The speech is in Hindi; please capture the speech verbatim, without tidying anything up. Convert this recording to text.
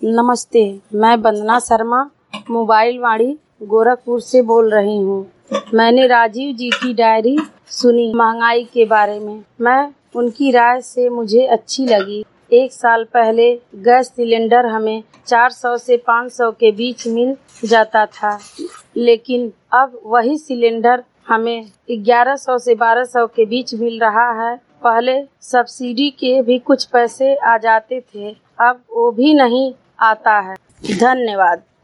नमस्ते, मैं वंदना शर्मा मोबाइल वाणी गोरखपुर से बोल रही हूँ। मैंने राजीव जी की डायरी सुनी महंगाई के बारे में। मैं उनकी राय से मुझे अच्छी लगी। एक साल पहले गैस सिलेंडर हमें चार सौ से पाँच सौ के बीच मिल जाता था, लेकिन अब वही सिलेंडर हमें ग्यारह सौ से बारह सौ के बीच मिल रहा है। पहले सब्सिडी के भी कुछ पैसे आ जाते थे, अब वो भी नहीं आता है। धन्यवाद।